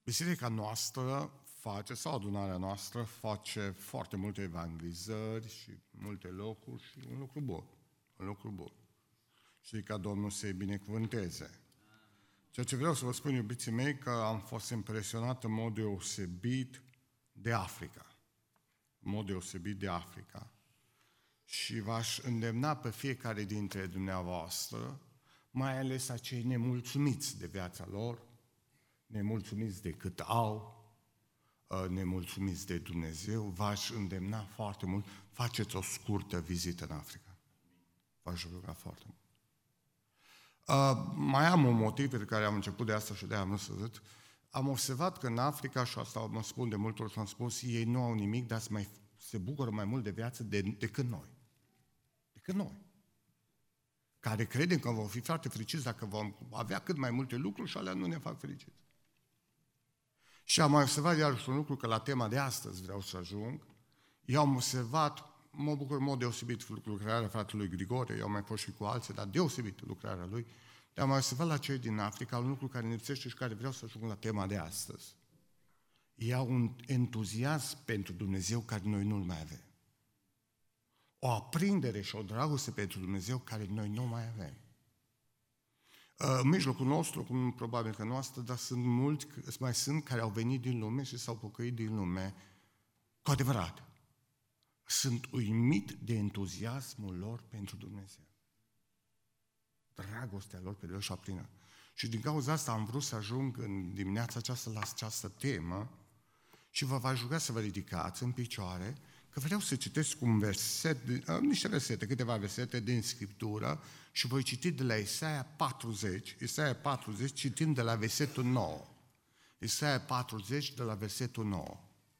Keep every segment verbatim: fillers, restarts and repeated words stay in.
Biserica noastră face, sau adunarea noastră, face foarte multe evangelizări și multe locuri și un lucru bun. Un lucru bun. Și ca Domnul să-i binecuvânteze. Ceea ce vreau să vă spun, iubiții mei, că am fost impresionat în mod deosebit de Africa. În mod deosebit de Africa. Și v-aș îndemna pe fiecare dintre dumneavoastră, mai ales acei nemulțumiți de viața lor, nemulțumiți de cât au, nemulțumiți de Dumnezeu, v-aș îndemna foarte mult, faceți o scurtă vizită în Africa. V-aș ruga foarte mult. Uh, mai am un motiv pe care am început de asta și de-aia am vrut să zic. Am observat că în Africa, și asta mă spun de multe ori, s-am spus, ei nu au nimic, dar mai, se bucură mai mult de viață de, decât noi. Decât noi. Care credem că vom fi foarte fericiți dacă vom avea cât mai multe lucruri și alea nu ne fac fericiți. Și am mai observat iarăși un lucru, că la tema de astăzi vreau să ajung. Eu am observat, mă bucur în mod deosebit lucrarea fratelui Grigore, eu am mai fost și cu alții, dar deosebit lucrarea lui, dar am mai observat la cei din Africa un lucru care ne lipsește și care vreau să ajung la tema de astăzi. Ei au un entuziasm pentru Dumnezeu care noi nu-l mai avem. O aprindere și o dragoste pentru Dumnezeu care noi nu mai avem. În mijlocul nostru, cum probabil că noastră, dar sunt mulți, mai sunt care au venit din lume și s-au pocăit din lume cu adevărat. Sunt uimit de entuziasmul lor pentru Dumnezeu. Dragostea lor pe Dumnezeu și aprindere. Și din cauza asta am vrut să ajung în dimineața aceasta la această temă și vă va ruga să vă ridicați în picioare, că vreau să citesc un verset, niște versete, câteva versete din Scriptură și voi citi de la Isaia patruzeci, Isaia patruzeci, citind de la versetul nouă. Isaia patruzeci, de la versetul nouă.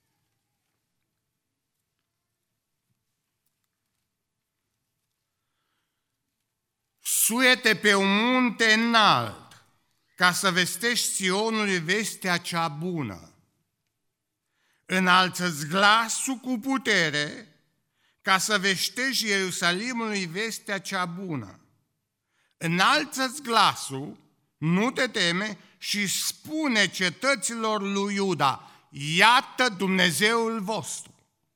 Suie-te pe un munte înalt, ca să vestești Sionului vestea cea bună. Înalță-ți glasul cu putere, ca să veștești Ierusalimului vestea cea bună. Înalță-ți glasul, nu te teme, și spune cetăților lui Iuda, iată Dumnezeul vostru.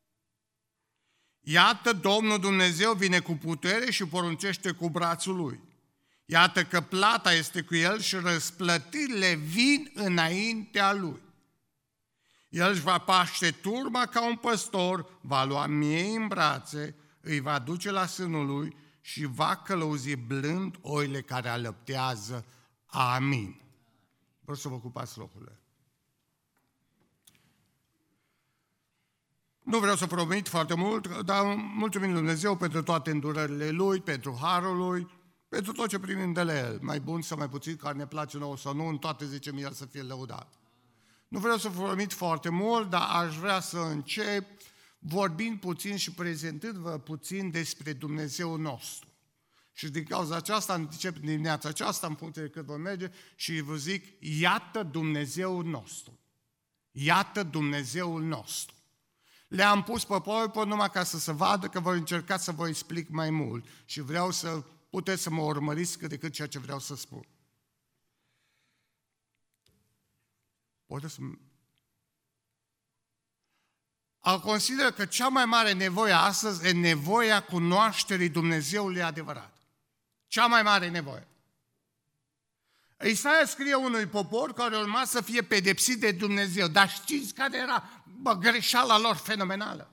Iată Domnul Dumnezeu vine cu putere și poruncește cu brațul lui. Iată că plata este cu el și răsplătirile vin înaintea lui. El își va paște turma ca un păstor, va lua miei în brațe, îi va duce la sânul lui și va călăuzi blând oile care alăptează. Amin. Vreau să vă ocupați locurile. Nu vreau să promit foarte mult, dar mulțumim Dumnezeu pentru toate îndurările Lui, pentru harul Lui, pentru tot ce primim de la El. Mai bun sau mai puțin, care ne place nouă sau nu, în toate zicem El să fie lăudat. Nu vreau să promit foarte mult, dar aș vrea să încep vorbind puțin și prezentându-vă puțin despre Dumnezeu nostru. Și din cauza aceasta, încep dimineața aceasta, în puncte de cât vom merge, și vă zic, iată Dumnezeul nostru. Iată Dumnezeul nostru. Le-am pus pe PowerPoint numai ca să se vadă, că voi încerca să vă explic mai mult. Și vreau să puteți să mă urmăriți cât de cât ceea ce vreau să spun. Poate să... Al consider că cea mai mare nevoie astăzi e nevoia cunoașterii Dumnezeului adevărat. Cea mai mare nevoie. Isaia scrie unui popor care urma să fie pedepsit de Dumnezeu. Dar știți care era bă, greșeala lor fenomenală?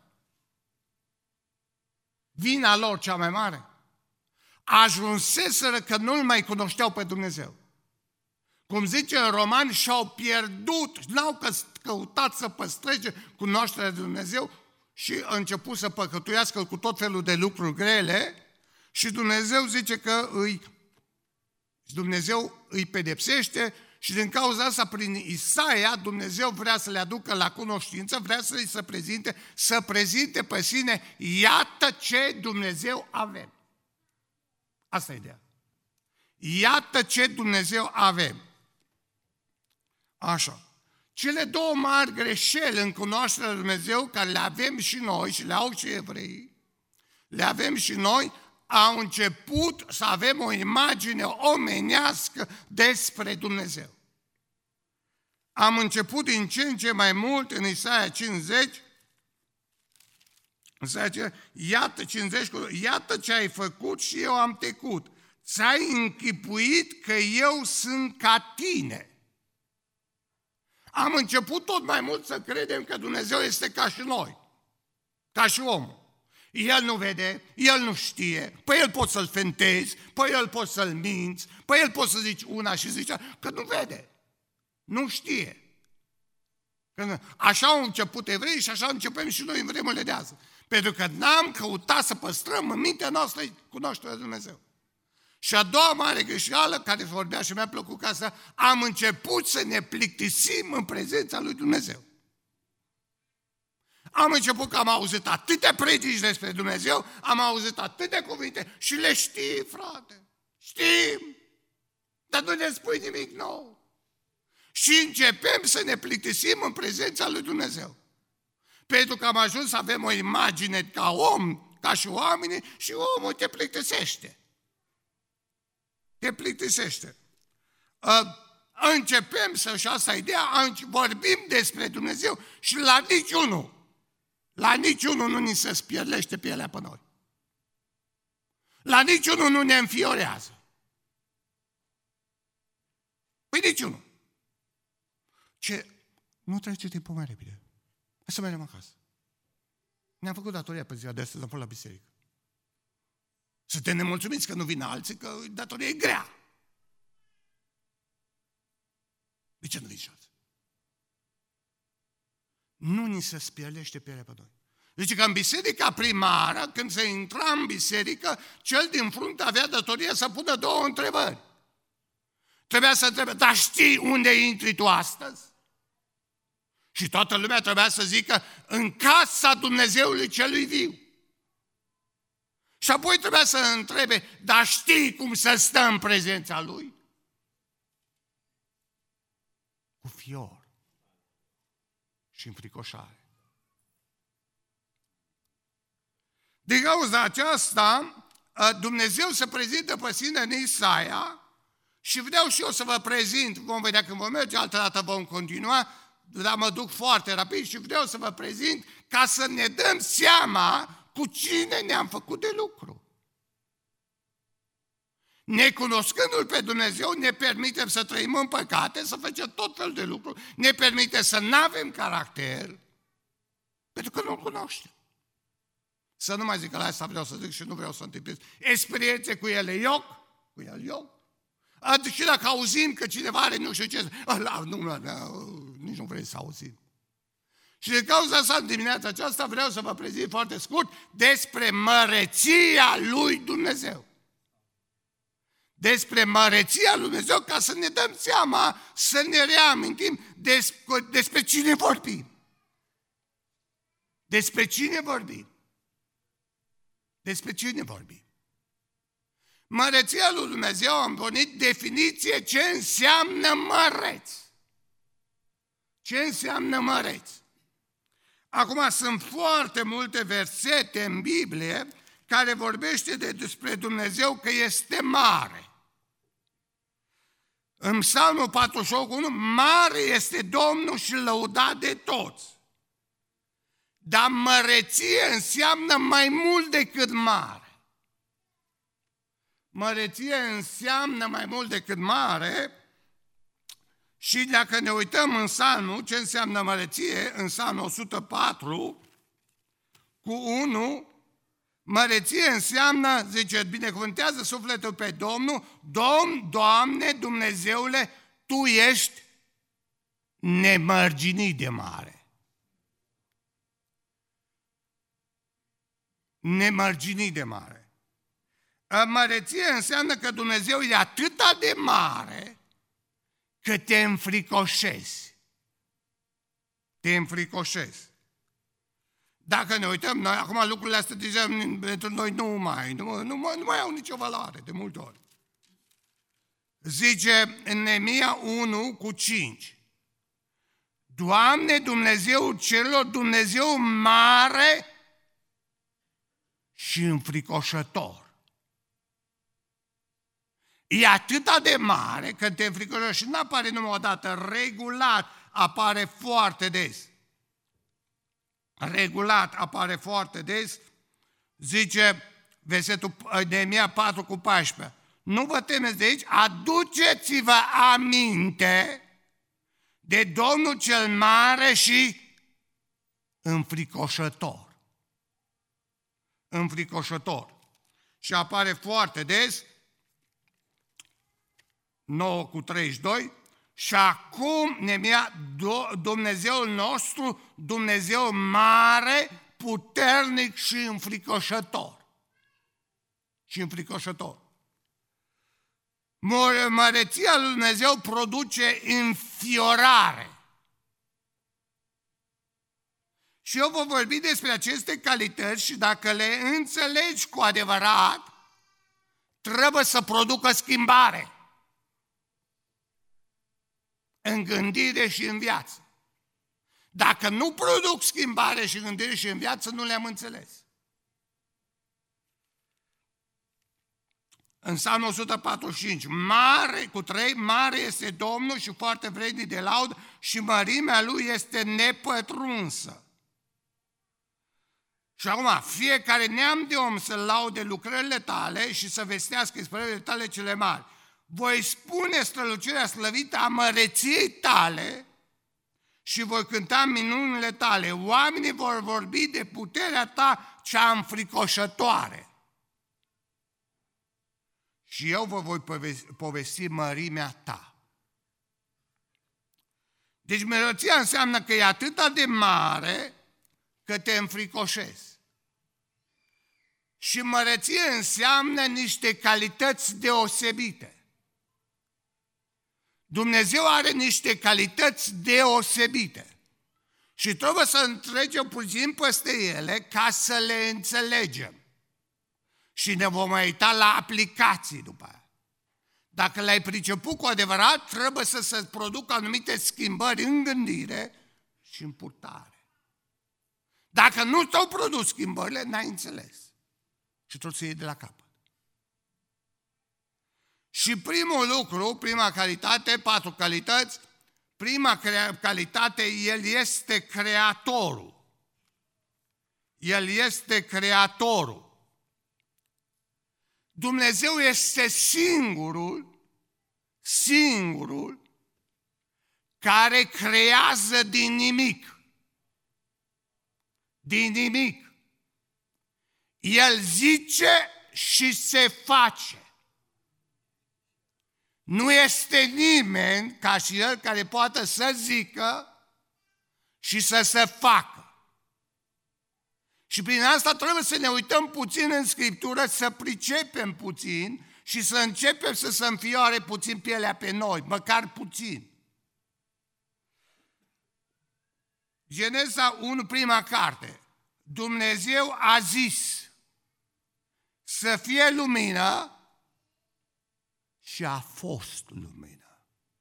Vina lor cea mai mare. Ajunseseră că nu-L mai cunoșteau pe Dumnezeu. Cum zice în Romani, și-au pierdut, n-au căutat să păstreze cunoașterea de Dumnezeu și au început să păcătuiască cu tot felul de lucruri grele și Dumnezeu zice că îi, Dumnezeu îi pedepsește și din cauza asta, prin Isaia, Dumnezeu vrea să le aducă la cunoștință, vrea să îi se prezinte, să prezinte pe sine, iată ce Dumnezeu avem. Asta e ideea. Iată ce Dumnezeu avem. Așa. Cele două mari greșeli în cunoașterea lui Dumnezeu, care le avem și noi și le au și evreii, le avem și noi, au început să avem o imagine omenească despre Dumnezeu. am început din ce în ce mai mult în Isaia cincizeci, Isaia, iată cincizeci, iată ce ai făcut și eu am tecut. Ți-ai închipuit că eu sunt ca tine. Am început tot mai mult să credem că Dumnezeu este ca și noi, ca și omul. El nu vede, el nu știe, pe el poți să-l fentezi, pe el poți să-l minți, pe el poți să zici una și zici că nu vede, nu știe. Că așa au început evreii și așa începem și noi în vremurile de azi. Pentru că n-am căutat să păstrăm în mintea noastră cunoașterea lui Dumnezeu. Și a doua mare greșeală, care vorbea și mi-a plăcut ca să am început să ne plictisim în prezența lui Dumnezeu. Am început că am auzit atâtea predici despre Dumnezeu, am auzit atâtea cuvinte și le știi, frate. Știm, dar nu ne spui nimic nou. Și începem să ne plictisim în prezența lui Dumnezeu. Pentru că am ajuns să avem o imagine ca om, ca și oamenii, și omul te plictisește. Te plictisește. Începem să, și asta ideea, vorbim despre Dumnezeu și la niciunul, la niciunul nu ni se spierlește pielea pe noi. La niciunul nu ne înfiorează. Păi niciunul. Ce? Nu trece timpul mai repede. Hai să mergem acasă. Ne-am făcut datoria pe ziua de astăzi, am fost la biserică. Suntem nemulțumiți că nu vin alții, că datoria e grea. De ce nu vin și alții? Nu ni se spierlește pielea pe noi. Deci că în biserica primară, când se intra în biserică, cel din frunte avea datoria să pună două întrebări. Trebuia să întrebe, dar știi unde intri tu astăzi? Și toată lumea trebuia să zică, în casa Dumnezeului celui viu. Și apoi trebuia să întrebe, dar știi cum să stă în prezența Lui? Cu fior și înfricoșare. Din cauza aceasta, Dumnezeu se prezintă pe sine în Isaia și vreau și eu să vă prezint, vom vedea când vom merge, altă dată vom continua, dar mă duc foarte rapid și vreau să vă prezint ca să ne dăm seama cu cine ne-am făcut de lucru. Necunoscându-L pe Dumnezeu, ne permitem să trăim în păcate, să facem tot felul de lucruri, ne permite să nu avem caracter, pentru că nu-L cunoaștem. Să nu mai zic că la asta vreau să zic și nu vreau să întâmplez. Experiențe cu ele ioc, cu el ioc. Și dacă auzim că cineva are nu știu ce, ăla, nu, nu, nu, nici nu vrei să auzim. Și de cauza asta, în dimineața aceasta, vreau să vă prezint foarte scurt despre măreția lui Dumnezeu. Despre măreția lui Dumnezeu, ca să ne dăm seama, să ne reamintim despre, despre cine vorbim. Despre cine vorbim. Despre cine vorbim. Măreția lui Dumnezeu, am pornit definiție ce înseamnă măreț. Ce înseamnă măreț? Acum sunt foarte multe versete în Biblie care vorbește de, despre Dumnezeu că este mare. În Psalmul patruzeci și unu, mare este Domnul și lăudat de toți. Dar măreție înseamnă mai mult decât mare. Măreție înseamnă mai mult decât mare și dacă ne uităm în Psalmul, ce înseamnă măreție, în Psalmul o sută patru, cu unu, măreție înseamnă, zice, binecuvântează sufletul pe Domnul, Domn, Doamne, Dumnezeule, Tu ești nemărginit de mare. Nemărginit de mare. Măreție înseamnă că Dumnezeu e atât de mare că te înfricoșezi. Te înfricoșezi. Dacă ne uităm, noi acum lucrurile astea deja pentru noi nu mai, nu, nu, mai, nu mai au nicio valoare de multe ori. Zice în Neemia unu cu cinci. Doamne, Dumnezeul celor, Dumnezeu mare și înfricoșător. E atât de mare că te înfricoșești și nu apare numai o dată, regulat apare foarte des. Regulat apare foarte des, zice versetul Neemia patru cu paisprezece. Nu vă temeți de aici, aduceți-vă aminte de Domnul cel mare și înfricoșător. Înfricoșător. Și apare foarte des, nouă cu treizeci și doi, și acum Neemia, Dumnezeul nostru, Dumnezeu mare, puternic și înfricoșător. Și înfricoșător. Măreția lui Dumnezeu produce înfiorare. Și eu vă vorbi despre aceste calități și dacă le înțelegi cu adevărat, trebuie să producă schimbare în gândire și în viață. Dacă nu produc schimbare și în gândire și în viață, nu le-am înțeles. În Psalmul o sută patruzeci și cinci, mare, cu trei, mare este Domnul și foarte vrednic de laudă și mărimea Lui este nepătrunsă. Și acum, fiecare neam de om să laude lucrările tale și să vestească isprăvile tale cele mari. Voi spune strălucirea slăvită a măreției tale și voi cânta minunile tale. Oamenii vor vorbi de puterea ta cea înfricoșătoare. Și eu vă voi povesti mărimea ta. Deci măreția înseamnă că e atât de mare că te înfricoșezi. Și măreție înseamnă niște calități deosebite. Dumnezeu are niște calități deosebite. Și trebuie să întregem puțin peste ele ca să le înțelegem. Și ne vom uita la aplicații după aia. Dacă le-ai priceput cu adevărat, trebuie să se producă anumite schimbări în gândire și în purtare. Dacă nu ți-au produs schimbările, n-ai înțeles. Și tot să iei de la capăt. Și primul lucru, prima calitate, patru calități, prima calitate, El este Creatorul. El este Creatorul. Dumnezeu este singurul, singurul care creează din nimic. Din nimic. El zice și se face. Nu este nimeni ca și El care poate să zică și să se facă. Și prin asta trebuie să ne uităm puțin în Scriptură, să pricepem puțin și să începem să se înfioare puțin pielea pe noi, măcar puțin. Geneza unu, prima carte. Dumnezeu a zis să fie lumină și a fost lumină.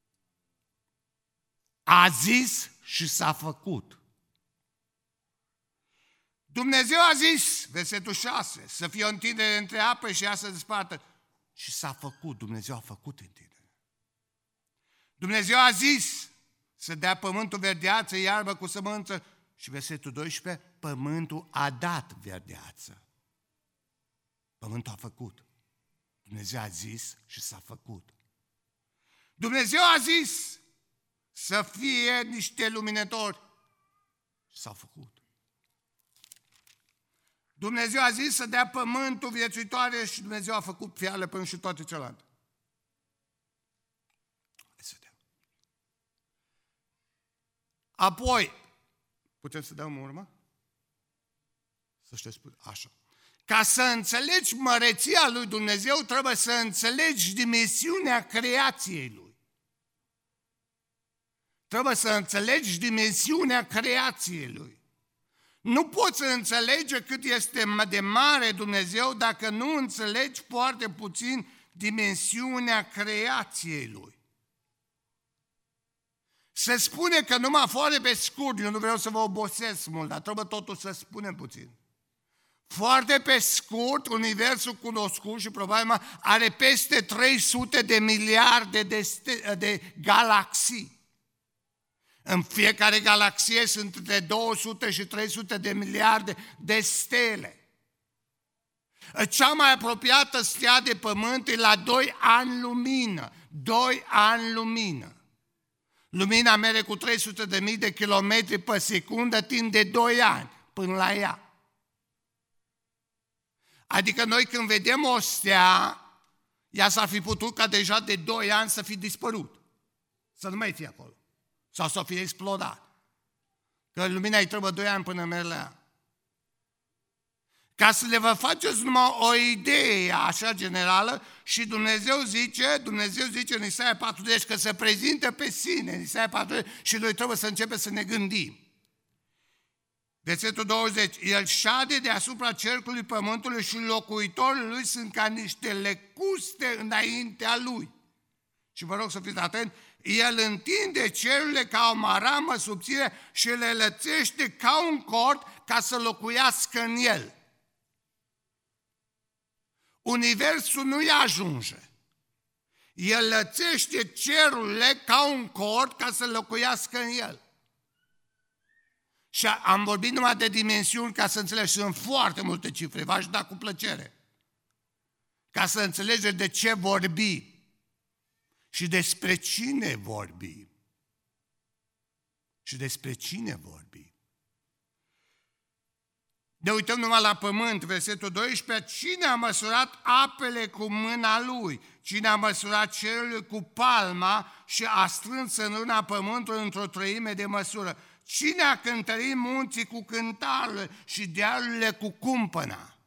A zis și s-a făcut. Dumnezeu a zis, versetul șase, să fie o întindere între apă și ea să despartă. Și s-a făcut, Dumnezeu a făcut întindere. Dumnezeu a zis să dea pământul verdeață, iarbă cu sămânță. Și versetul doisprezece, pământul a dat verdeață. Pământul a făcut. Dumnezeu a zis și s-a făcut. Dumnezeu a zis să fie niște luminători și s-au făcut. Dumnezeu a zis să dea pământul viețuitoare și Dumnezeu a făcut fiarele, până și toate celelalte. Hai să vedem. Apoi, putem să dăm urmă? Să știți, așa. Ca să înțelegi măreția lui Dumnezeu, trebuie să înțelegi dimensiunea creației lui. Trebuie să înțelegi dimensiunea creației lui. Nu poți înțelege cât este de mare Dumnezeu dacă nu înțelegi foarte puțin dimensiunea creației lui. Se spune că numai foarte pe scurt, eu nu vreau să vă obosesc mult, dar trebuie totul să spunem puțin. Foarte pe scurt, universul cunoscut și probabil are peste trei sute de miliarde de, ste- de galaxii. În fiecare galaxie sunt între două sute și trei sute de miliarde de stele. Cea mai apropiată stea de Pământ e la doi ani lumină. doi ani lumină. Lumina merge cu trei sute de mii de kilometri pe secundă timp de doi ani până la ea. Adică noi când vedem o stea, ea s-ar fi putut ca deja de doi ani să fi dispărut. Să nu mai fie acolo. Sau să fie explodat. Că lumina îi trebuie doi ani până merge la ea. Ca să le vă faceți numai o idee așa generală și Dumnezeu zice, Dumnezeu zice în Isaia patruzeci că se prezintă pe sine în Isaia patruzeci și noi trebuie să începem să ne gândim. Versetul douăzeci, El șade deasupra cercului pământului și locuitorii lui sunt ca niște lecuste înaintea lui. Și vă rog să fiți atenți, El întinde cerurile ca o maramă subțire și le lățește ca un cort ca să locuiască în el. Universul nu-i ajunge. El lățește cerurile ca un cort ca să locuiască în el. Și am vorbit numai de dimensiuni ca să înțelegi, sunt foarte multe cifre, v-aș da cu plăcere. Ca să înțelegeți de ce vorbi și despre cine vorbi. Și despre cine vorbi. Ne uităm numai la pământ, versetul doisprezece, cine a măsurat apele cu mâna lui? Cine a măsurat cerul cu palma și a strâns în râna pământului într-o treime de măsură? Cine a cântărit munții cu cântarele și dealurile cu cumpăna?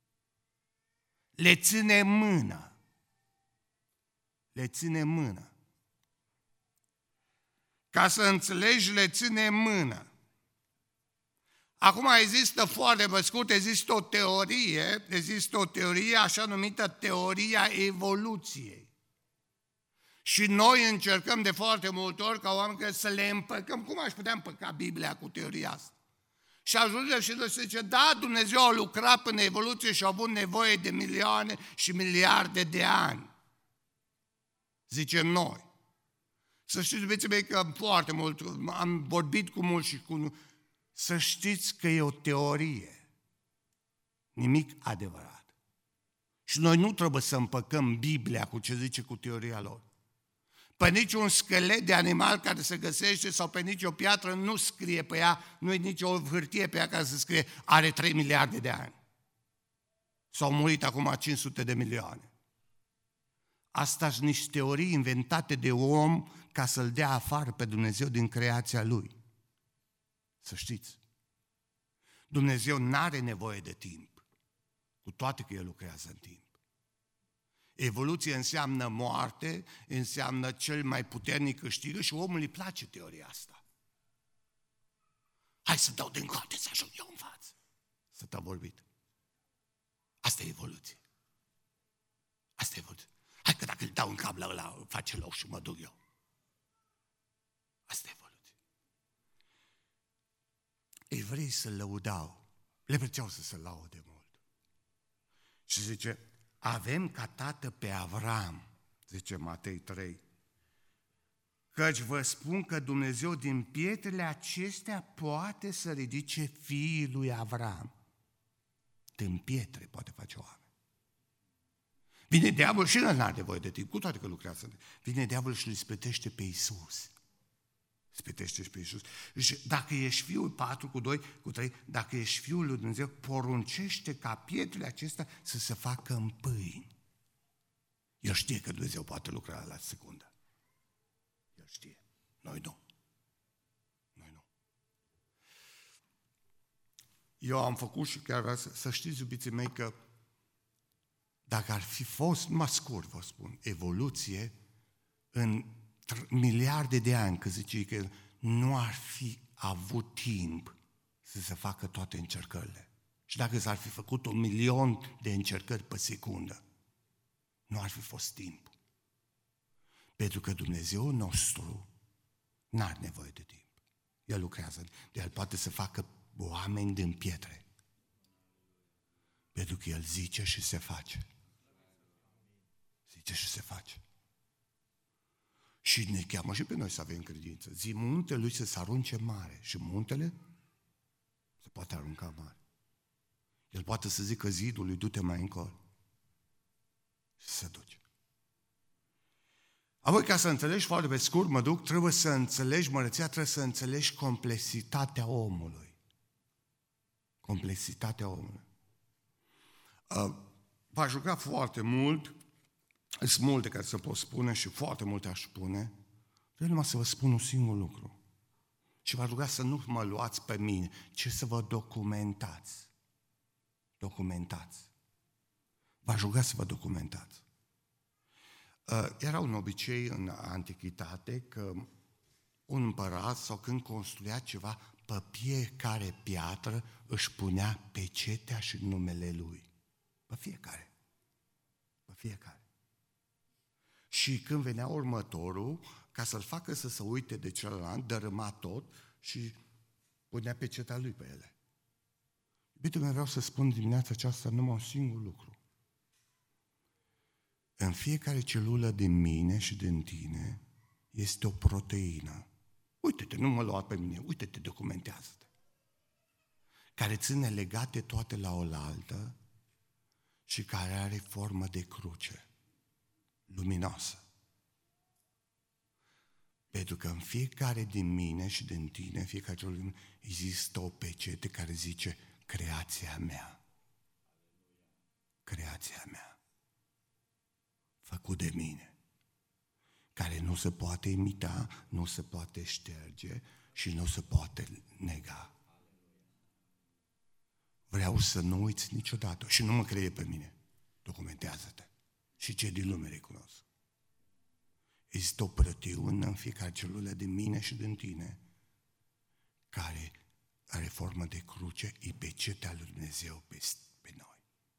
Le ține mână. Le ține mână. Ca să înțelegi, le ține mână. Acum există foarte pe scurt, există o teorie, există o teorie așa numită teoria evoluției. Și noi încercăm de foarte multe ori ca oameni să le împăcăm. Cum aș putea împăca Biblia cu teoria asta? Și ajungem și noi să zice, da, Dumnezeu a lucrat până evoluție și a avut nevoie de milioane și miliarde de ani. Zicem noi. Să știți, iubiții mei, că foarte mult, am vorbit cu mulți și cu... Să știți că e o teorie, nimic adevărat. Și noi nu trebuie să împăcăm Biblia cu ce zice cu teoria lor. Pe niciun schelet de animal care se găsește sau pe nicio piatră nu scrie pe ea, nu e nicio hârtie pe ea care să scrie are trei miliarde de ani. S-au murit acum cinci sute de milioane. Asta sunt niște teorii inventate de om ca să-L dea afară pe Dumnezeu din creația Lui. Să știți, Dumnezeu n-are nevoie de timp, cu toate că El lucrează în timp. Evoluție înseamnă moarte, înseamnă cel mai puternic câștigă și omului îi place teoria asta. Hai să dau din coate să ajung eu în față. Să te-a vorbit. Asta e evoluție. Asta e evoluție. Hai că dacă îl dau în cap la ăla, face loc și mă duc eu. Asta e evoluție. Evreii să lăudau, le plăceau să se laude mult. Și zice, avem ca tată pe Avram, zice Matei trei, căci vă spun că Dumnezeu din pietrele acestea poate să ridice fiii lui Avram. Din pietre poate face oameni. Vine diavolul și el n-are nevoie de timp, cu toate că lucrează. Vine diavolul și îl ispitește pe Iisus. Spitește și pe Iisus. Și dacă ești fiul, patru cu doi, cu trei, dacă ești fiul lui Dumnezeu, poruncește ca pietrele acestea să se facă în pâini. El știe că Dumnezeu poate lucra la secundă. El știe. Noi nu. Noi nu. Eu am făcut și chiar vreau să, să știți, iubiții mei, că dacă ar fi fost, numai scurt vă spun, evoluție în miliarde de ani, că zice că nu ar fi avut timp să se facă toate încercările. Și dacă s-ar fi făcut un milion de încercări pe secundă, nu ar fi fost timp. Pentru că Dumnezeu nostru n-are nevoie de timp. El lucrează, de El poate să facă oameni din pietre. Pentru că El zice și se face. Zice și se face. Și ne cheamă și pe noi să avem credință. Zi muntele lui să se arunce mare și muntele se poate arunca mare. El poate să zică zidului, du-te mai încolo. Și se duce. Apoi, ca să înțelegi foarte pe scurt, mă duc, trebuie să înțelegi măreția, trebuie să înțelegi complexitatea omului. Complexitatea omului. Uh, v-a jucat foarte mult, sunt multe care se pot spune și foarte multe aș spune. Vreau numai să vă spun un singur lucru. Și v-aș ruga să nu mă luați pe mine, ci să vă documentați. Documentați. V-aș ruga să vă documentați. Uh, era un obicei în antichitate că un împărat sau când construia ceva, pe fiecare piatră își punea pecetea și numele lui. Pe fiecare. Pe fiecare. Și când venea următorul, ca să-l facă să se uite de celălalt, dărâma tot și punea pecetea lui pe ele. Iubitul meu, vreau să spun dimineața aceasta numai un singur lucru. În fiecare celulă din mine și din tine este o proteină. Uite-te, nu mă lua pe mine, uite-te, documentează-te. Care ține legate toate la oaltă și care are formă de cruce, luminoasă. Pentru că în fiecare din mine și din tine, în fiecare celulă din mine, există o pecete care zice creația mea. Creația mea. Făcut de mine. Care nu se poate imita, nu se poate șterge și nu se poate nega. Vreau să nu uiți niciodată și nu mă crede pe mine. Documentează-te. Și cei din lume recunosc. Există o prătiună în fiecare celulă din mine și din tine care are formă de cruce, e pecetea lui Dumnezeu pe, pe noi.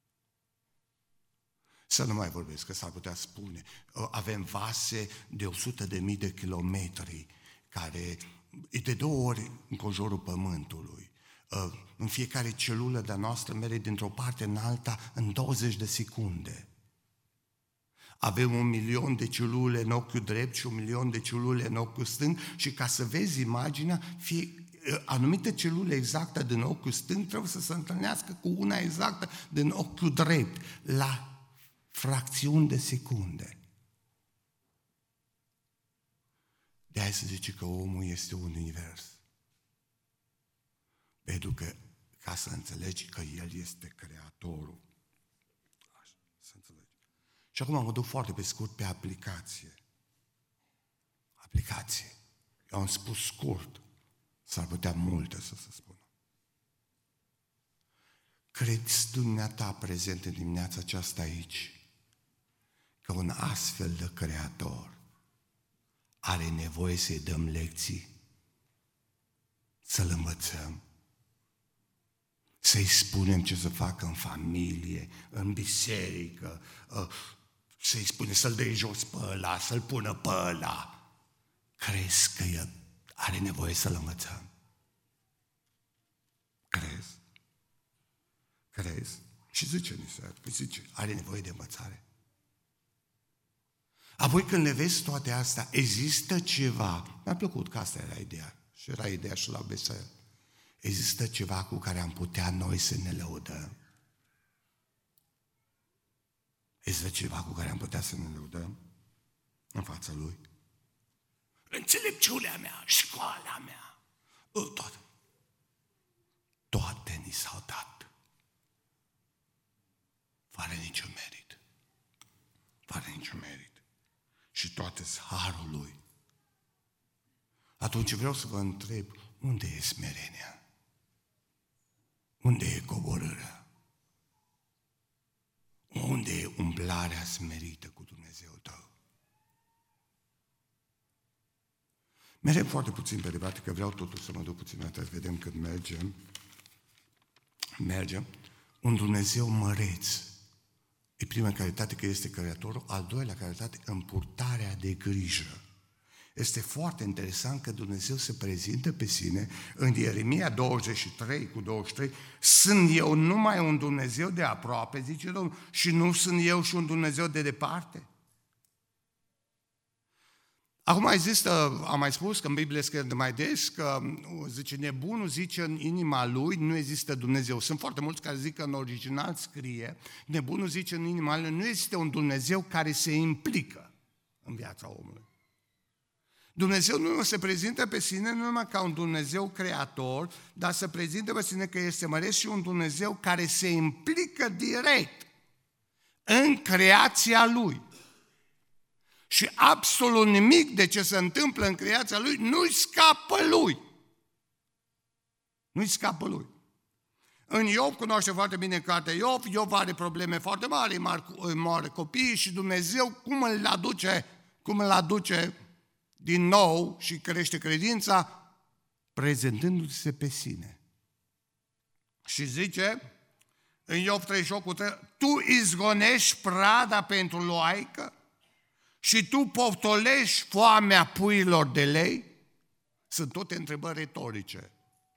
Să nu mai vorbesc, că s-ar putea spune, avem vase de o sută de mii de kilometri care e de două ori înconjurul Pământului. În fiecare celulă de-a noastră merge dintr-o parte în alta în douăzeci de secunde. Avem un milion de celule în ochiul drept și un milion de celule în ochiul stâng și ca să vezi imaginea, fie, anumite celule exacte din ochiul stâng trebuie să se întâlnească cu una exactă din ochiul drept la fracțiuni de secunde. De aia se zice că omul este un univers. Pentru că, ca să înțelegi că el este creatorul. Așa, să înțelegi. Și acum mă duc foarte pe scurt pe aplicație. Aplicație. Eu am spus scurt. S-ar putea multe să se spună. Crezi dumneata prezent în dimineața aceasta aici că un astfel de creator are nevoie să-i dăm lecții, să-l învățăm, să-i spunem ce să facă în familie, în biserică, să-i spunem să-l dea jos pe ăla, să-l pună pe ăla. Crezi că el are nevoie să-l învățăm? Crezi? Crezi? Și zice Nisea, zice, are nevoie de învățare. Apoi când le vezi toate astea, există ceva, mi-a plăcut că asta era ideea, și era ideea și la B S L. Există ceva cu care am putea noi să ne lăudăm? Există ceva cu care am putea să ne lăudăm în fața Lui? Înțelepciunea mea, școala mea, toate. Toate ni s-au dat. Fără niciun merit. Fără niciun merit. Și toate-s harul Lui. Atunci vreau să vă întreb, unde e smerenia? Unde e coborârea? Unde e umblarea smerită cu Dumnezeu tău? Mergem foarte puțin pe departe, că vreau totuși să mă duc puțin atât, vedem cât mergem. Mergem. Un Dumnezeu măreț. E prima calitate că este Creatorul, al doilea calitate, în purtarea de grijă. Este foarte interesant că Dumnezeu se prezintă pe sine în Ieremia douăzeci și trei cu douăzeci și trei. Sunt eu numai un Dumnezeu de aproape, zice Domnul, și nu sunt eu și un Dumnezeu de departe? Acum există, am mai spus că în Biblie scrie de mai des că, zice, nebunul zice în inima lui nu există Dumnezeu. Sunt foarte mulți care zic că în original scrie, nebunul zice în inima lui nu există un Dumnezeu care se implică în viața omului. Dumnezeu nu se prezintă pe sine nu numai ca un Dumnezeu creator, dar se prezintă pe sine că este măreț și un Dumnezeu care se implică direct în creația Lui. Și absolut nimic de ce se întâmplă în creația Lui nu-i scapă Lui. Nu-i scapă Lui. În Iov, cunoaște foarte bine cartea Iov, Iov are probleme foarte mari, îi moare copiii și Dumnezeu cum îl aduce, cum îl aduce din nou și crește credința, prezentându-se pe sine. Și zice, în Iov treizeci și opt cu trei, tu izgonești prada pentru loaică și tu poftolești foamea puiilor de lei? Sunt toate întrebări retorice.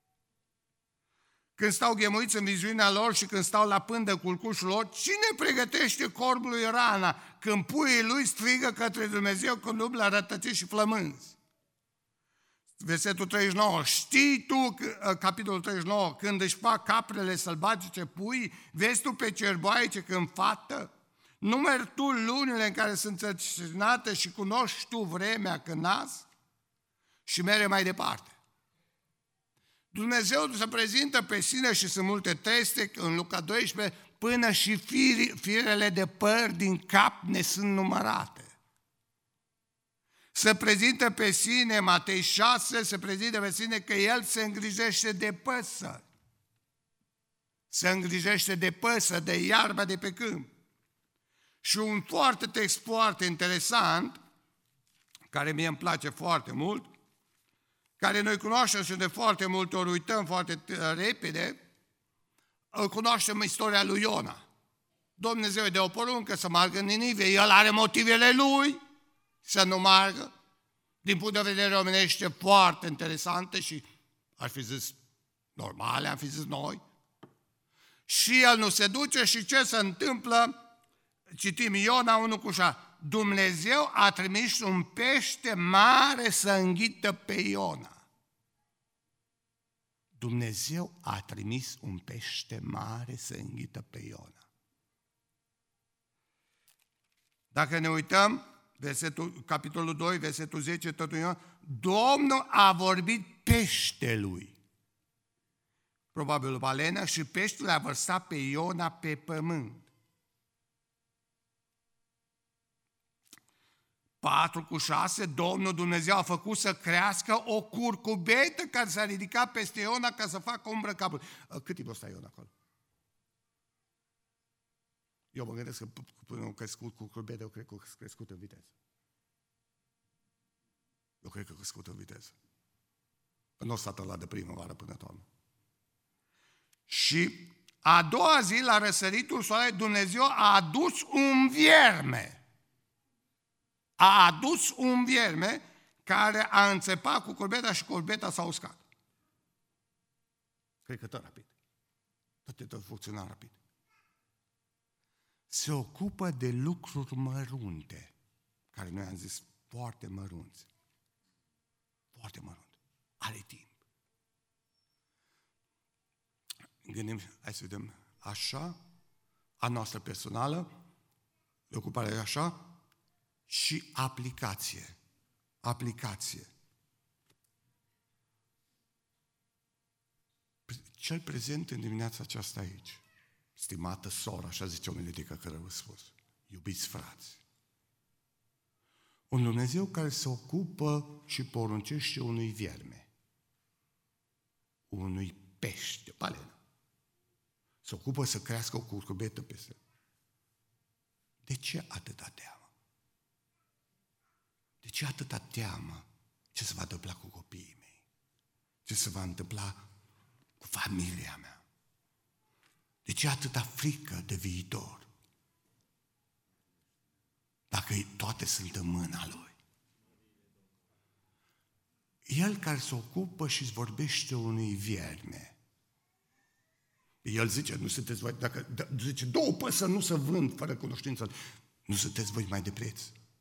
Când stau ghemuiți în viziunea lor și când stau la pândă culcușul lor, cine pregătește corbului rana când puii lui strigă către Dumnezeu când umblă rătăciți și flămânzi? Versetul treizeci și nouă, știi tu, capitolul treizeci și nouă, când își fac caprele sălbatice pui, vezi tu pe cerboaice când fată? Numeri tu lunile în care sunt țărcinate și cunoști tu vremea când nasc? Și mere mai departe. Dumnezeu se prezintă pe sine și sunt multe teste în Luca doisprezece, până și firele de păr din cap ne sunt numărate. Se prezintă pe sine, Matei șase, se prezintă pe sine că El se îngrijește de păsări. Se îngrijește de păsări, de iarba de pe câmp. Și un foarte text foarte interesant, care mie îmi place foarte mult, care noi cunoaștem și de foarte multe ori uităm foarte repede, cunoaștem istoria lui Iona. Dumnezeu îi dă o poruncă să meargă în Ninive, el are motivele lui să nu meargă, din punct de vedere omenește foarte interesante și ar fi zis normale, am fi zis noi. Și el nu se duce și ce se întâmplă? Citim Iona unu cu șase. Dumnezeu a trimis un pește mare să înghită pe Iona. Dumnezeu a trimis un pește mare să înghită pe Iona. Dacă ne uităm, versetul, capitolul doi, versetul zece, tot Iona, Domnul a vorbit peștelui, probabil balena, și peștele a vărsat pe Iona pe pământ. patru cu șase, Domnul Dumnezeu a făcut să crească o curcubetă care s-a ridicat peste Iona ca să facă umbră capului. Cât timp o sta Iona acolo? Eu mă gândesc că până a crescut curcubetă, eu cred că a crescut în viteză. Eu cred că a crescut în viteză. Că nu o stat ăla de primăvară până toamnă. Și a doua zi, la răsăritul soarelui, Dumnezeu a adus un vierme. A adus un vierme care a înțepat cu curbeta și curbeta s-a uscat. Cred că tot rapid. Toate tot funcționa rapid. Se ocupă de lucruri mărunte, care noi am zis foarte mărunți. Foarte mărunt. Are timp. Gândim, hai să vedem, așa, a noastră personală, de ocupare așa, și aplicație. Aplicație. Cel prezent în dimineața aceasta aici, stimată soră, așa zice o melodică care vă spus, iubiți frați, un Dumnezeu care se ocupă și poruncește unui vierme, unui pește, balenă, se ocupă să crească o curcubetă peste. De ce atâta teamă? De ce atâta teamă? Ce se va întâmpla cu copiii mei? Ce se va întâmpla cu familia mea? De ce atâta frică de viitor? Dacă toate sunt în mâna Lui. El care se ocupă și îți vorbește unui vierme. El zice, nu sunteți voi, dacă zice, două păsări nu se vând fără cunoștință, nu sunteți voi mai de preț.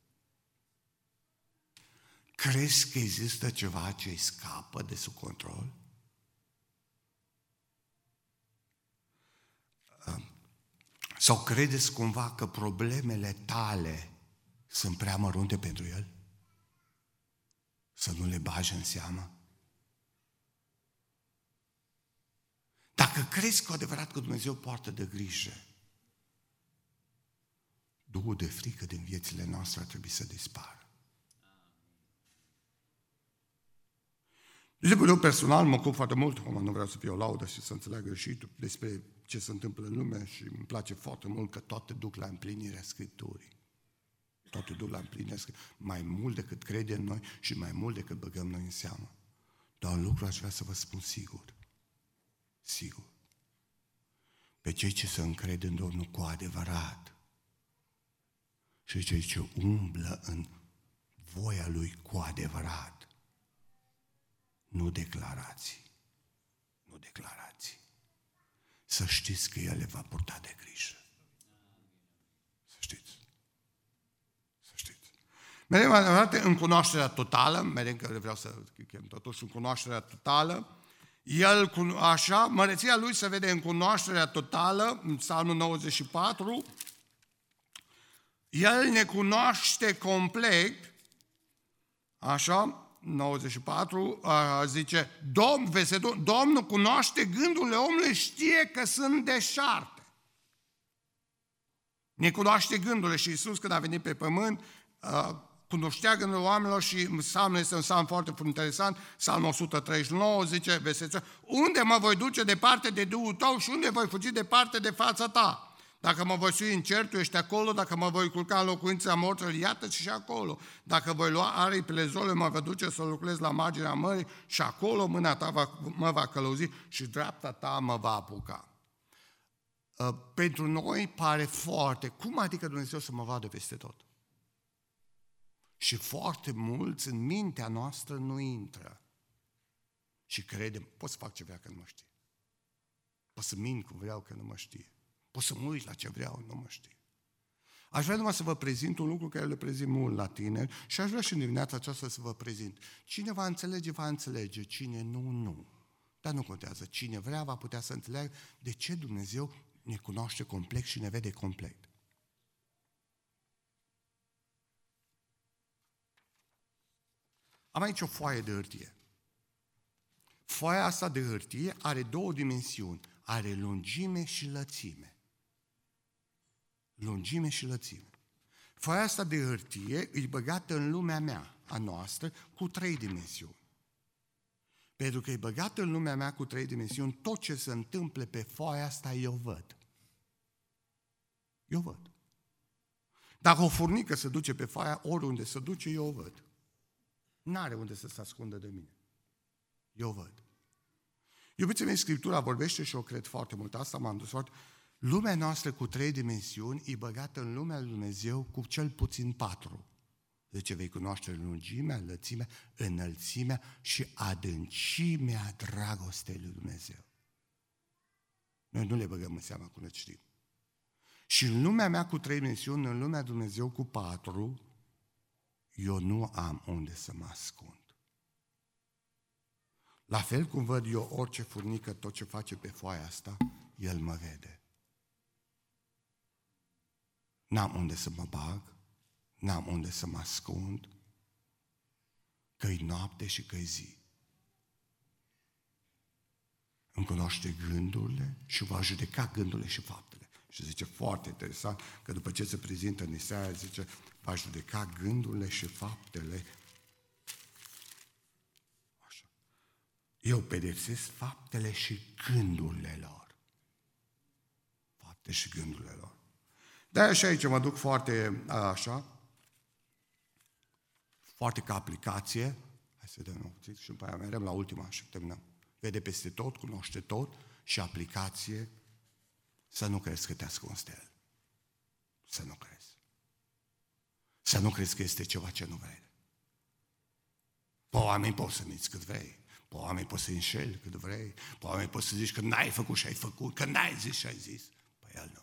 Crezi că există ceva ce îi scapă de sub control? Sau credeți cumva că problemele tale sunt prea mărunte pentru El? Să nu le bagi în seamă? Dacă crezi cu adevărat că Dumnezeu poartă de grijă, duhul de frică din viețile noastre ar trebui să dispară. De exemplu, eu personal mă ocup foarte mult, acum nu vreau să fie o laudă și să înțeleg greșit despre ce se întâmplă în lume și îmi place foarte mult că toate duc la împlinirea Scripturii. Toate duc la împlinirea Scripturii. Mai mult decât credem noi și mai mult decât băgăm noi în seamă. Dar un lucru aș vrea să vă spun sigur. Sigur. Pe cei ce se încred în Domnul cu adevărat și cei ce umblă în voia Lui cu adevărat. Nu declarații. Nu declarații. Să știți că El le va purta de grijă. Să știți. Să știți. Mereu mai departe, în cunoașterea totală, mereu că vreau să chem totuși în cunoașterea totală, El, așa, măreția Lui se vede în cunoașterea totală, în Psalmul nouăzeci și patru, El ne cunoaște complet, așa, nouăzeci și patru, zice, Domn, versetul, Domnul cunoaște gândurile omului, știe că sunt deșarte. Ne cunoaște gândurile și Iisus, când a venit pe pământ, cunoștea gândurile oamenilor și psalmul este un psalm foarte interesant, psalmul o sută treizeci și nouă, zice, versetul, unde mă voi duce departe de Duhul tău și unde voi fugi departe de fața ta? Dacă mă voi sui în cer, tu ești acolo, dacă mă voi culca în locuința morților, iată și acolo. Dacă voi lua aripile zole, mă voi duce să lucrez la marginea mării și acolo mâna ta va, mă va călăuzi și dreapta ta mă va apuca. Uh, pentru noi pare foarte, cum adică Dumnezeu să mă vadă peste tot? Și foarte mulți în mintea noastră nu intră. Și credem, pot să fac ce vrea că nu mă știe. Pot să mint cum vreau că nu mă știe. Pot să mă uit la ce vreau, nu mă știe. Aș vrea numai să vă prezint un lucru care le prezint mult la tineri și aș vrea și în dimineața aceasta să vă prezint. Cine va înțelege, va înțelege. Cine nu, nu. Dar nu contează. Cine vrea va putea să înțeleagă de ce Dumnezeu ne cunoaște complet și ne vede complet. Am aici o foaie de hârtie. Foaia asta de hârtie are două dimensiuni. Are lungime și lățime. Lungime și lățime. Foaia asta de hârtie e băgată în lumea mea, a noastră, cu trei dimensiuni. Pentru că e băgată în lumea mea cu trei dimensiuni, tot ce se întâmplă pe foaia asta eu văd. Eu văd. Dacă o furnică se duce pe foaia, oriunde se duce, eu o văd. N-are unde să se ascundă de mine. Eu văd. Iubiții mei, Scriptura vorbește și o cred foarte mult. Asta m-am dus foarte... Lumea noastră cu trei dimensiuni e băgată în lumea lui Dumnezeu cu cel puțin patru. Deci vei cunoaște lungimea, lățimea, înălțimea și adâncimea dragostei lui Dumnezeu. Noi nu le băgăm în seama cum le știm. Și în lumea mea cu trei dimensiuni, în lumea Dumnezeu cu patru, eu nu am unde să mă ascund. La fel cum văd eu orice furnică, tot ce face pe foaia asta, El mă vede. N-am unde să mă bag, n-am unde să mă ascund, că-i noapte și că-i zi. Îmi cunoaște gândurile și va judeca gândurile și faptele. Și zice foarte interesant că după ce se prezintă în Isaia, zice, va judeca gândurile și faptele. Așa. Eu pedepsesc faptele și gândurile lor. Fapte și gândurile lor. De-aia și aici mă duc foarte așa, foarte ca aplicație. Hai să vedem puțin și după aia mergem la ultima și terminăm. Vede peste tot, cunoaște tot și aplicație. Să nu crezi că te ascunzi de El. Să nu crezi. Să nu crezi că este ceva ce nu vede. Pe oameni poți să minți cât vrei, pe oameni poți să înșeli cât vrei, pe oameni poți să zici că n-ai făcut și ai făcut, că n-ai zis și ai zis. Pe el nu.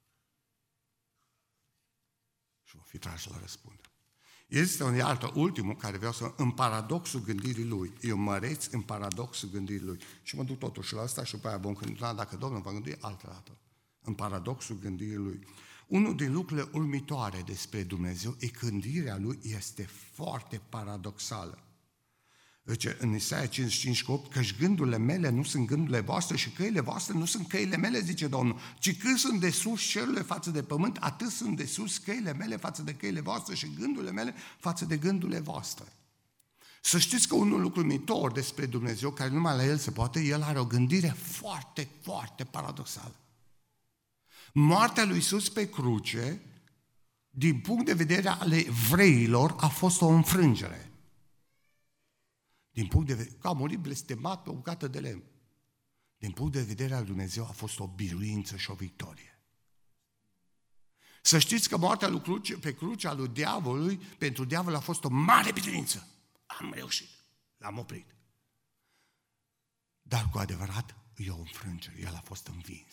Și va fi tras la răspundere. Este un altă, ultimul, care vreau să... În paradoxul gândirii lui. Eu măreț în paradoxul gândirii lui. Și mă duc totuși la asta și după aia vom continua, dacă Domnul va gândi, altă dată. În paradoxul gândirii lui. Unul din lucrurile următoare despre Dumnezeu e că gândirea lui este foarte paradoxală. Zice în Isaia cincizeci și cinci opt, căci gândurile mele nu sunt gândurile voastre și căile voastre nu sunt căile mele, zice Domnul, ci cât sunt de sus cerurile față de pământ, atât sunt de sus căile mele față de căile voastre și gândurile mele față de gândurile voastre. Să știți că unul lucru mitor despre Dumnezeu, care numai la El se poate, El are o gândire foarte, foarte paradoxală. Moartea lui Iisus pe cruce, din punct de vedere al evreilor, a fost o înfrângere. Din punct de vedere, că a murit blestemat pe o bucată de lemn. Din punct de vedere al Dumnezeu a fost o biruință și o victorie. Să știți că moartea lui cruce, pe crucea lui diavolului, pentru diavol a fost o mare biruință. Am reușit, l-am oprit. Dar cu adevărat e o înfrângere, el a fost învins.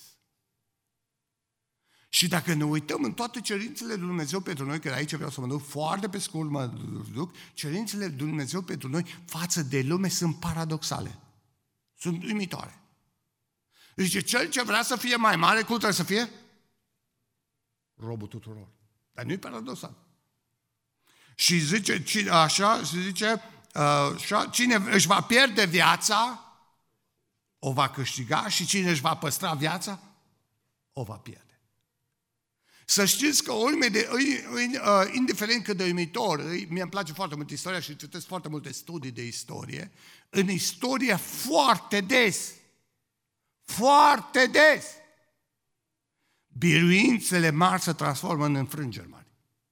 Și dacă ne uităm în toate cerințele lui Dumnezeu pentru noi, că aici vreau să mă duc foarte pe scurt, mă duc, cerințele lui Dumnezeu pentru noi față de lume sunt paradoxale. Sunt uimitoare. Zice, cel ce vrea să fie mai mare, cum trebuie să fie? Robul tuturor. Dar nu-i paradoxal. Și zice, așa, se zice, așa, cine își va pierde viața, o va câștiga, și cine își va păstra viața, o va pierde. Să știți că urme de, indiferent cât de uimitor, mie îmi place foarte mult istoria și citesc foarte multe studii de istorie, în istorie foarte des, foarte des, biruințele mari se transformă în înfrângeri mari.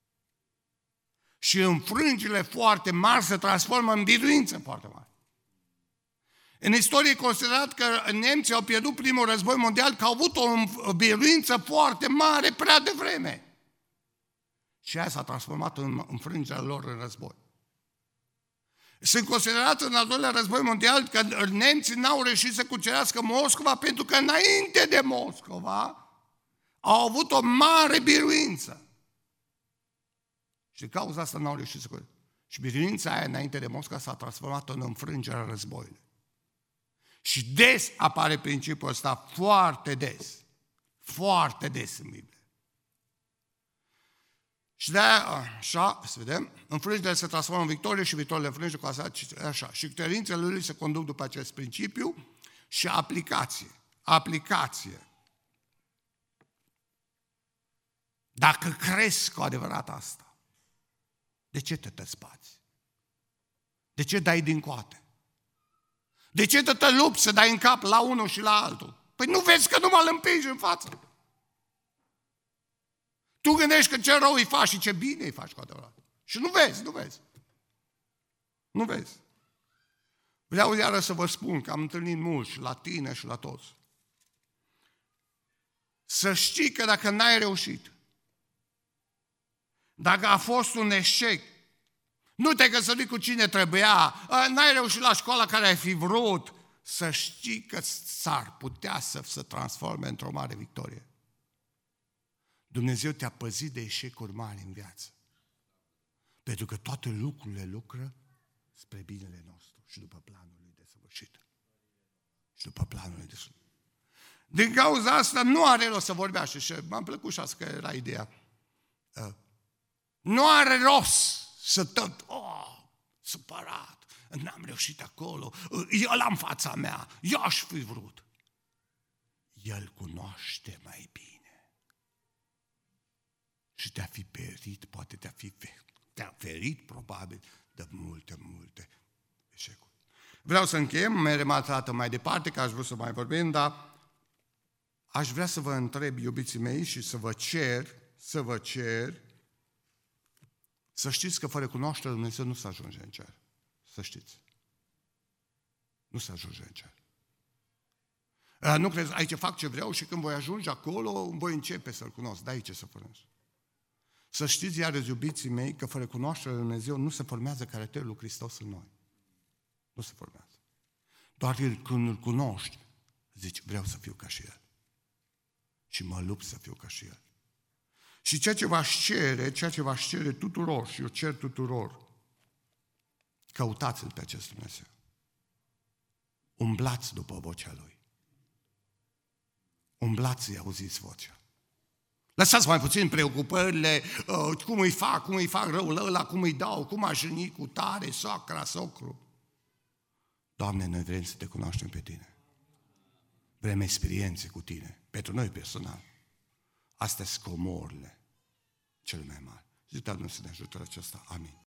Și înfrângerile foarte mari se transformă în biruințe foarte mari. În istorie e considerat că nemții au pierdut primul război mondial, că au avut o biruință foarte mare prea devreme. Și aia s-a transformat în înfrângerea lor în război. Sunt considerat în al doilea război mondial că nemții n-au reușit să cucerească Moscova pentru că înainte de Moscova au avut o mare biruință. Și din cauza asta n-au reușit să cucerească. Și biruința aia înainte de Moscova s-a transformat în înfrângerea războiului. Și des apare principiul ăsta, foarte des. Foarte des în Biblie. Și de-aia, așa, să vedem, înfrângerea se transformă în victorie și victoria înfrânge cu asta, așa. Și cerințele lui se conduc după acest principiu și aplicație. Aplicație. Dacă crezi cu adevărat asta, de ce te tăspați? De ce dai din coate? De ce te, te lupți să dai în cap la unul și la altul? Păi nu vezi că nu mă împingi în față. Tu gândești că ce rău îi faci și ce bine îi faci cu adevărat. Și nu vezi, nu vezi. Nu vezi. Vreau iară să vă spun că am întâlnit mulți, la tine și la toți. Să știi că dacă n-ai reușit, dacă a fost un eșec, nu te-ai căsătorit cu cine trebuia, n-ai reușit la școala care ai fi vrut, să știi că s-ar putea să se transforme într-o mare victorie. Dumnezeu te-a păzit de eșecuri mari în viață. Pentru că toate lucrurile lucră spre binele nostru și după planul lui desăvârșit. Și după planul lui desăvârșit. Din cauza asta nu are rost să vorbească și m-am plăcut și asta că era ideea. Nu are rost să tot, oh, supărat, n-am reușit acolo, el în fața mea, eu aș fi vrut. El cunoaște mai bine. Și te-a fi perit, poate te-a fi te-a ferit probabil de multe, multe eșecuri. Vreau să încheiem, mai rămas dată mai departe, că aș vrea să mai vorbim, dar aș vrea să vă întreb, iubiții mei, și să vă cer, să vă cer, să știți că fără cunoașterea lui Dumnezeu nu se ajunge în cer. Să știți. Nu se ajunge în cer. Nu crezi, aici fac ce vreau și când voi ajunge acolo, voi începe să-L cunosc. De aici să cunosc. Să știți, iarăși, iubiții mei, că fără cunoașterea lui Dumnezeu nu se formează caracterul lui Hristos în noi. Nu se formează. Doar când îl cunoști, zici, vreau să fiu ca și el. Și mă lupt să fiu ca și el. Și ceea ce v-aș cere, ceea ce v-aș cere tuturor, și eu cer tuturor, căutați-L pe acest Dumnezeu. Umblați după vocea Lui. Umblați să-i auziți vocea. Lăsați mai puțin preocupările, uh, cum îi fac, cum îi fac răul ăla, cum îi dau, cum aș jâni cu tare, soacra, socru. Doamne, noi vrem să te cunoaștem pe Tine. Vrem experiențe cu Tine, pentru noi personal. Astea sunt comorile cele mai mari. Zic, Doamne, să ne ajută la aceasta. Amin.